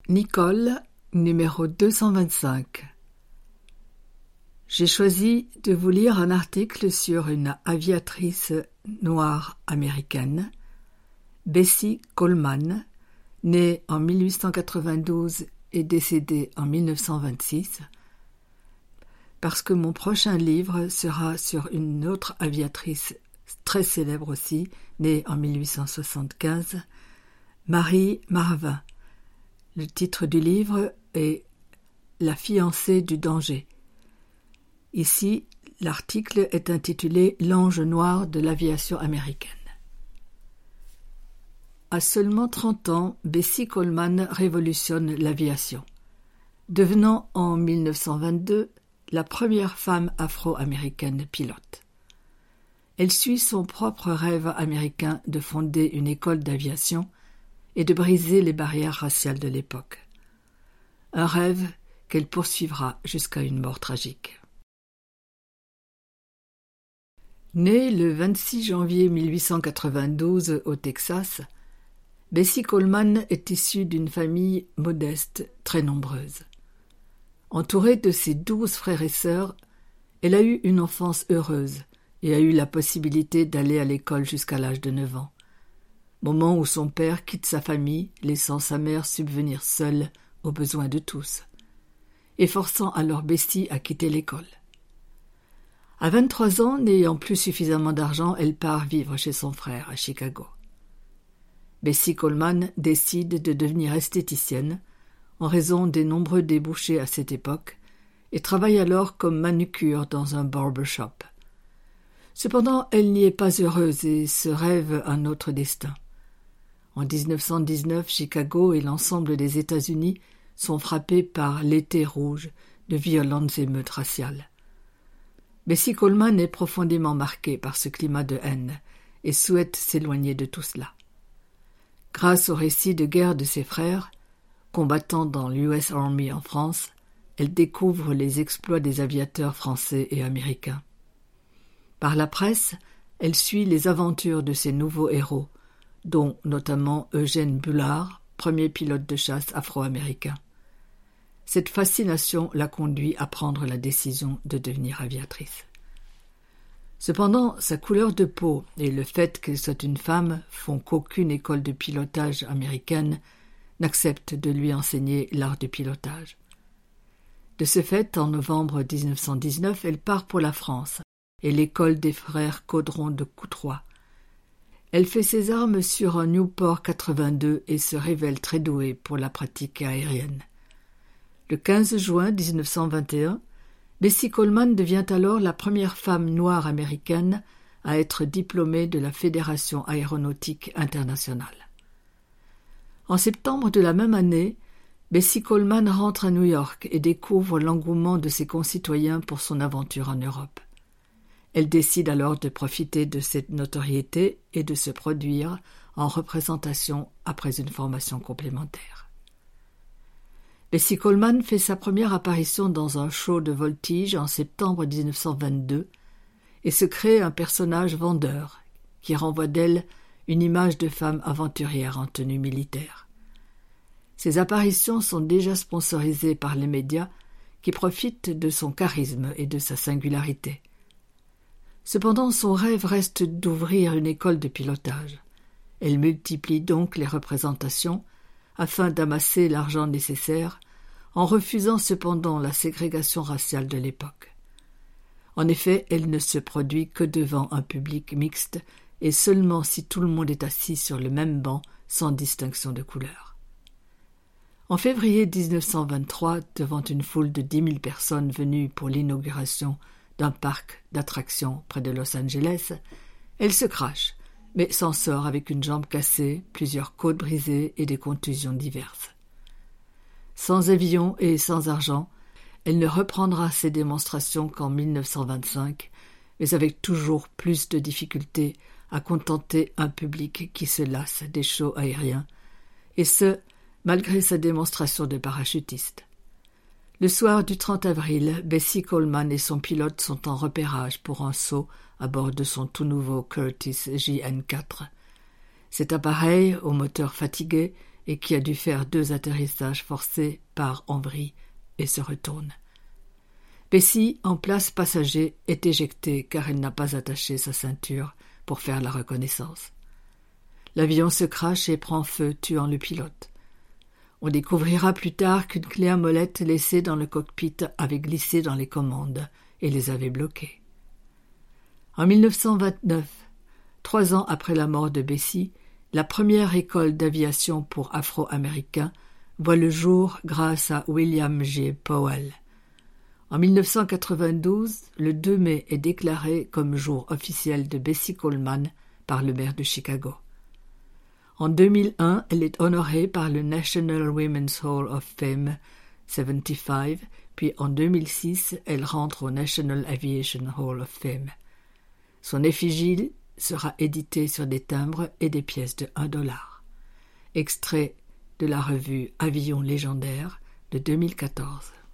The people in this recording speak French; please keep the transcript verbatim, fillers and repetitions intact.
Nicole, numéro deux cent vingt-cinq. J'ai choisi de vous lire un article sur une aviatrice noire américaine, Bessie Coleman, née en mille huit cent quatre-vingt-douze et décédée en mille neuf cent vingt-six, parce que mon prochain livre sera sur une autre aviatrice très célèbre aussi, née en mille huit cent soixante-quinze, Marie Marvin. Le titre du livre est « La fiancée du danger ». Ici, l'article est intitulé « L'ange noir de l'aviation américaine ». À seulement trente ans, Bessie Coleman révolutionne l'aviation, devenant en mille neuf cent vingt-deux la première femme afro-américaine pilote. Elle suit son propre rêve américain de fonder une école d'aviation et de briser les barrières raciales de l'époque. Un rêve qu'elle poursuivra jusqu'à une mort tragique. Née le vingt-six janvier mille huit cent quatre-vingt-douze au Texas, Bessie Coleman est issue d'une famille modeste très nombreuse. Entourée de ses douze frères et sœurs, elle a eu une enfance heureuse et a eu la possibilité d'aller à l'école jusqu'à l'âge de neuf ans, moment où son père quitte sa famille, laissant sa mère subvenir seule aux besoins de tous, et forçant alors Bessie à quitter l'école. À vingt-trois ans, n'ayant plus suffisamment d'argent, elle part vivre chez son frère à Chicago. Bessie Coleman décide de devenir esthéticienne en raison des nombreux débouchés à cette époque et travaille alors comme manucure dans un barbershop. Cependant, elle n'y est pas heureuse et se rêve un autre destin. En dix-neuf cent dix-neuf, Chicago et l'ensemble des États-Unis sont frappés par l'été rouge de violentes émeutes raciales. Bessie Coleman est profondément marquée par ce climat de haine et souhaite s'éloigner de tout cela. Grâce au récit de guerre de ses frères, combattant dans l'U S Army en France, elle découvre les exploits des aviateurs français et américains. Par la presse, elle suit les aventures de ces nouveaux héros, dont notamment Eugène Bullard, premier pilote de chasse afro-américain. Cette fascination la conduit à prendre la décision de devenir aviatrice. Cependant, sa couleur de peau et le fait qu'elle soit une femme font qu'aucune école de pilotage américaine n'accepte de lui enseigner l'art du pilotage. De ce fait, en novembre dix-neuf cent dix-neuf, elle part pour la France et l'école des frères Caudron de Coutroy. Elle fait ses armes sur un Newport quatre-vingt-deux et se révèle très douée pour la pratique aérienne. Le quinze juin dix-neuf cent vingt et un, Bessie Coleman devient alors la première femme noire américaine à être diplômée de la Fédération aéronautique internationale. En septembre de la même année, Bessie Coleman rentre à New York et découvre l'engouement de ses concitoyens pour son aventure en Europe. Elle décide alors de profiter de cette notoriété et de se produire en représentation après une formation complémentaire. Bessie Coleman fait sa première apparition dans un show de voltige en septembre dix-neuf cent vingt-deux et se crée un personnage vendeur qui renvoie d'elle une image de femme aventurière en tenue militaire. Ses apparitions sont déjà sponsorisées par les médias qui profitent de son charisme et de sa singularité. Cependant, son rêve reste d'ouvrir une école de pilotage. Elle multiplie donc les représentations afin d'amasser l'argent nécessaire, en refusant cependant la ségrégation raciale de l'époque. En effet, elle ne se produit que devant un public mixte et seulement si tout le monde est assis sur le même banc sans distinction de couleur. En février dix-neuf cent vingt-trois, devant une foule de dix mille personnes venues pour l'inauguration d'un parc d'attractions près de Los Angeles, elle se crache, mais s'en sort avec une jambe cassée, plusieurs côtes brisées et des contusions diverses. Sans avion et sans argent, elle ne reprendra ses démonstrations qu'en mille neuf cent vingt-cinq, mais avec toujours plus de difficultés à contenter un public qui se lasse des shows aériens, et ce, malgré sa démonstration de parachutiste. Le soir du trente avril, Bessie Coleman et son pilote sont en repérage pour un saut à bord de son tout nouveau Curtiss J N quatre. Cet appareil, au moteur fatigué, et qui a dû faire deux atterrissages forcés part en vrille et se retourne. Bessie, en place passager, est éjectée car elle n'a pas attaché sa ceinture pour faire la reconnaissance. L'avion se crache et prend feu, tuant le pilote. On découvrira plus tard qu'une clé à molette laissée dans le cockpit avait glissé dans les commandes et les avait bloquées. En mille neuf cent vingt-neuf, trois ans après la mort de Bessie, la première école d'aviation pour Afro-Américains voit le jour grâce à William G. Powell. En mille neuf cent quatre-vingt-douze, le deux mai est déclaré comme jour officiel de Bessie Coleman par le maire de Chicago. En deux mille un, elle est honorée par le National Women's Hall of Fame soixante-quinze, puis en deux mille six, elle rentre au National Aviation Hall of Fame. Son effigie sera éditée sur des timbres et des pièces de un dollar. Extrait de la revue Avions légendaires de deux mille quatorze.